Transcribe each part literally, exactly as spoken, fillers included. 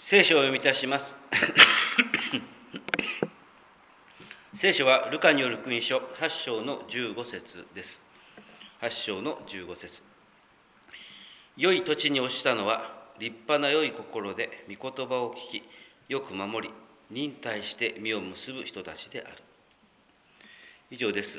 聖書を読みいたします。聖書はルカによる福音書はち章のじゅうご節です。はち章のじゅうご節。良い土地に落ちたのは立派な良い心で御言葉を聞き、よく守り、忍耐して実を結ぶ人たちである。以上です。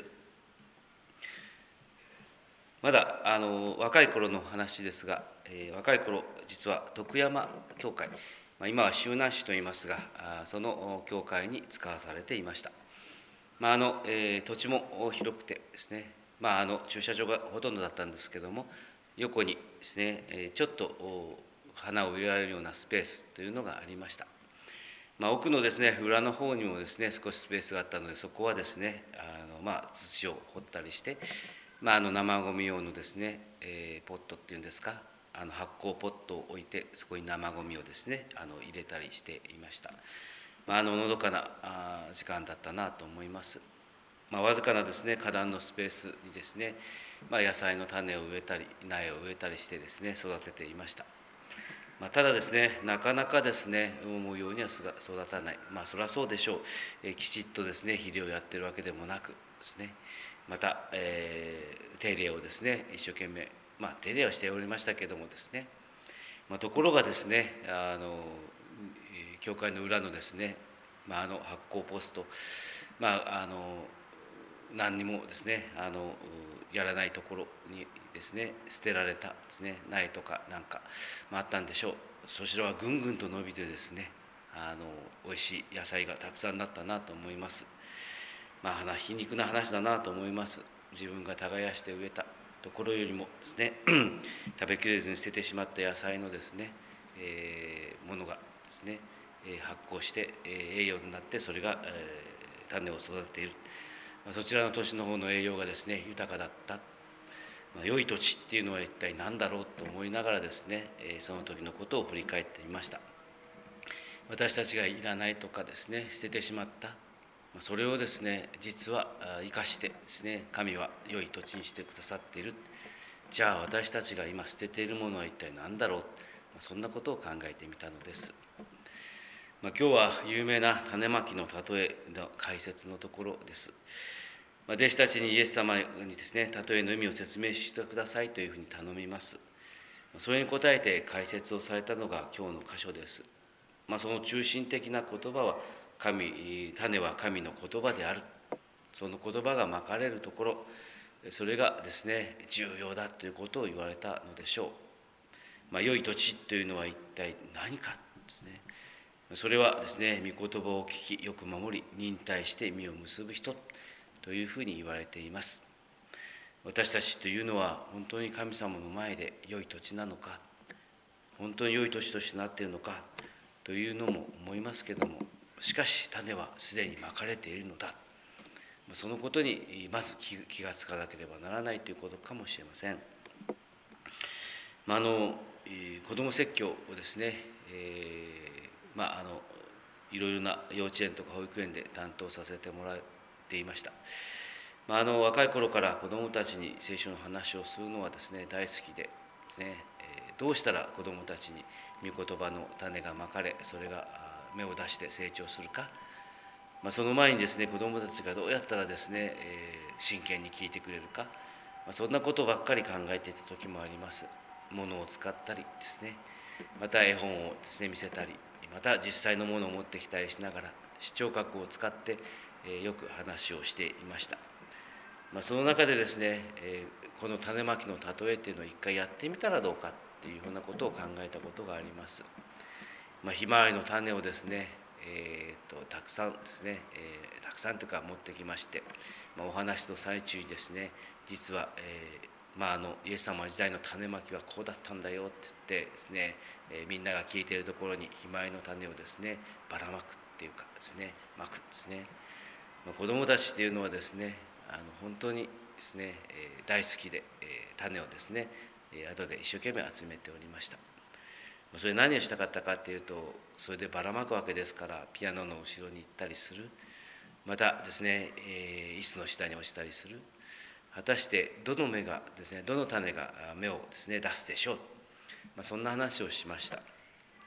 まだあの若い頃の話ですが、えー、若い頃実は徳山教会、まあ、今は周南市と言いますが、その教会に使わされていました。まああのえー、土地も広くてですね、まあ、あの駐車場がほとんどだったんですけども、横にですね、えー、ちょっと花を植えられるようなスペースというのがありました。まあ、奥のですね裏の方にもですね少しスペースがあったので、そこはですねあの、まあ、土を掘ったりして、まあ、あの生ごみ用のですね、えー、ポットっていうんですか、あの発酵ポットを置いて、そこに生ごみをですねあの入れたりしていました。まあ、あののどかなあ時間だったなと思います。まあ、わずかなですね花壇のスペースにですね、まあ、野菜の種を植えたり苗を植えたりしてですね育てていました。まあ、ただですね、なかなかですね思うようには育たない。まあそりゃそうでしょう。えきちっとですね肥料をやってるわけでもなくですね、また、えー、手入れをですね一生懸命、まあ、手入れはしておりましたけどもですね、まあ、ところがですねあの教会の裏のですね、まあ、あの発酵ポスト、まああの何にもですねあのやらないところにですね捨てられたですね苗とかなんか、まあ、あったんでしょう。そちらはぐんぐんと伸びてですねあのおいしい野菜がたくさんなったなと思います。まあ皮肉な話だなと思います。自分が耕して植えたところよりもですね食べきれずに捨ててしまった野菜のですね、えー、ものがですね発酵して、えー、栄養になって、それが、えー、種を育てている。そちらの土地の方の栄養がですね豊かだった。まあ、良い土地っていうのは一体何だろうと思いながらですね、えー、その時のことを振り返ってみました。私たちがいらないとかですね捨ててしまった、それをですね実は生かしてですね神は良い土地にしてくださっている。じゃあ私たちが今捨てているものは一体何だろう、そんなことを考えてみたのです。まあ、今日は有名な種まきの例えの解説のところです。まあ、弟子たちにイエス様にですね例えの意味を説明してくださいというふうに頼みます。それに応えて解説をされたのが今日の箇所です。まあ、その中心的な言葉は神、種は神の言葉である。その言葉がまかれるところ、それがですね重要だということを言われたのでしょう。まあ、良い土地というのは一体何かですね。それはですね御言葉を聞き、よく守り、忍耐して実を結ぶ人というふうに言われています。私たちというのは本当に神様の前で良い土地なのか、本当に良い土地としてなっているのかというのも思いますけども、しかし種はすでにまかれているのだ、そのことにまず気がつかなければならないということかもしれません。まあ、あの子ども説教をですね、えー、まああのいろいろな幼稚園とか保育園で担当させてもらっていました。まあ、あの若い頃から子どもたちに聖書の話をするのはですね大好きでですね、えー、どうしたら子どもたちに御言葉の種がまかれ、それが芽を出して成長するか、まあ、その前にですね子どもたちがどうやったらですね、えー、真剣に聞いてくれるか、まあ、そんなことばっかり考えていた時もあります。物を使ったりですね、また絵本をですね見せたり、また実際のものを持ってきたりしながら視聴覚を使って、えー、よく話をしていました。まあ、その中でですね、えー、この種まきの例えっていうのを一回やってみたらどうかっていうふうなことを考えたことがあります。まあ、ひまわりの種をですね、えー、とたくさんですね、えー、たくさんというか持ってきまして、まあ、お話の最中にですね実は、えーまあ、あのイエス様時代の種まきはこうだったんだよって言ってですね、えー、みんなが聞いているところにひまわりの種をですねばらまくっていうかですねまくですね、まあ、子どもたちっていうのはですねあの本当にですね、えー、大好きで、えー、種をですね、えー、後で一生懸命集めておりました。それ何をしたかったかっていうと、それでばらまくわけですから、ピアノの後ろに行ったりする、またですね、えー、椅子の下に落ちたりする。果たしてどの芽がですね、どの種が芽をですね出すでしょう。まあ、そんな話をしました。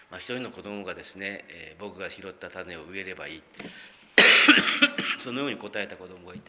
まあ、一人の子供がですね、えー、僕が拾った種を植えればいいそのように答えた子供がいて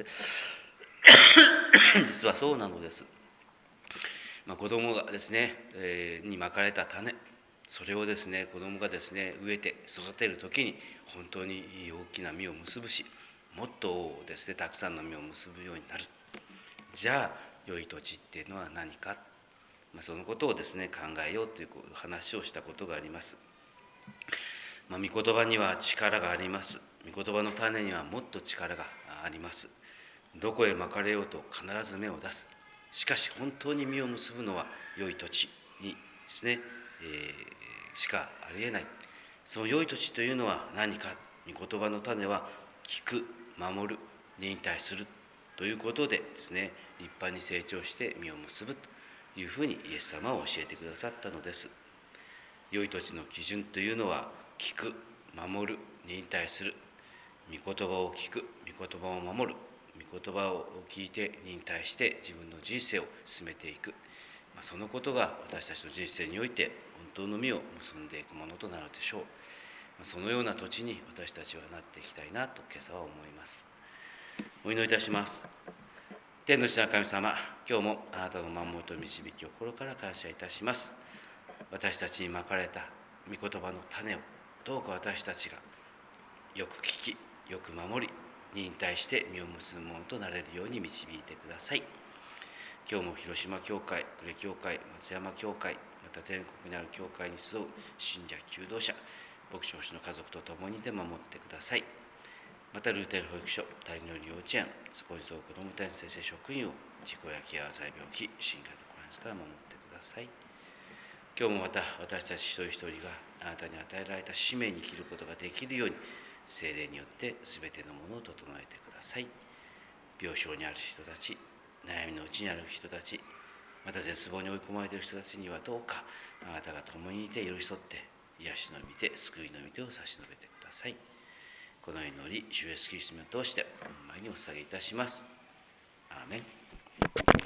実はそうなのです。まあ、子供がですね、えー、にまかれた種、それをですね子供がですね植えて育てる時に本当に大きな実を結ぶし、もっとですねたくさんの実を結ぶようになる。じゃあ良い土地っていうのは何か、まあ、そのことをですね考えようという話をしたことがあります。まあ、御言葉には力があります。御言葉の種にはもっと力があります。どこへまかれようと必ず芽を出す。しかし本当に実を結ぶのは良い土地にですね、えー、しかありえない。その良い土地というのは何か。御言葉の種は聞く、守る、忍耐するということでですね、立派に成長して実を結ぶというふうにイエス様は教えてくださったのです。良い土地の基準というのは聞く、守る、忍耐する。御言葉を聞く、御言葉を守る、御言葉を聞いて忍耐して自分の人生を進めていく、まあ、そのことが私たちの人生において本当の実を結んでいくものとなるでしょう。まあ、そのような土地に私たちはなっていきたいなと今朝は思います。お祈りいたします。天の父なる神様、今日もあなたの守りと導きを心から感謝いたします。私たちにまかれた御言葉の種をどうか私たちがよく聞き、よく守り、忍耐して実を結ぶものとなれるように導いてください。今日も広島教会、呉教会、松山教会、また全国にある教会に集う信者、求道者、牧師の家族と共にで守ってください。またルーテル保育所、タリノリ幼稚園、そこに集う子どもたち先生職員を事故やケア、災病気、新型コロナから守ってください。今日もまた私たち一人一人があなたに与えられた使命に生きることができるように、聖霊によってすべてのものを整えてください。病床にある人たち、悩みのうちにある人たち、また絶望に追い込まれている人たちにはどうかあなたが共にいて寄り添って癒しの御手、救いの御手を差し伸べてください。この祈り、主イエスキリストを通して御前にお捧げいたします。アーメン。